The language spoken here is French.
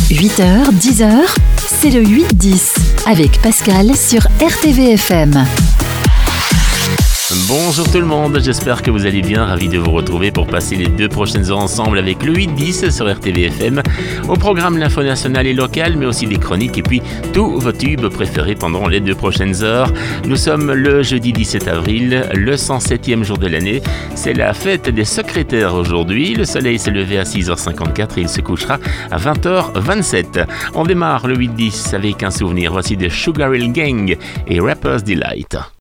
8h, 10h, c'est le 8-10 avec Pascal sur RTVFM. Bonjour tout le monde, j'espère que vous allez bien, ravi de vous retrouver pour passer les 2 prochaines heures ensemble avec le 8-10 sur RTVFM. Au programme l'info nationale et locale, mais aussi des chroniques et puis tous vos tubes préférés pendant les 2 prochaines heures. Nous sommes le jeudi 17 avril, le 107e jour de l'année. C'est la fête des secrétaires aujourd'hui. Le soleil s'est levé à 6h54 et il se couchera à 20h27. On démarre le 8-10 avec un souvenir. Voici de Sugar Hill Gang et Rapper's Delight.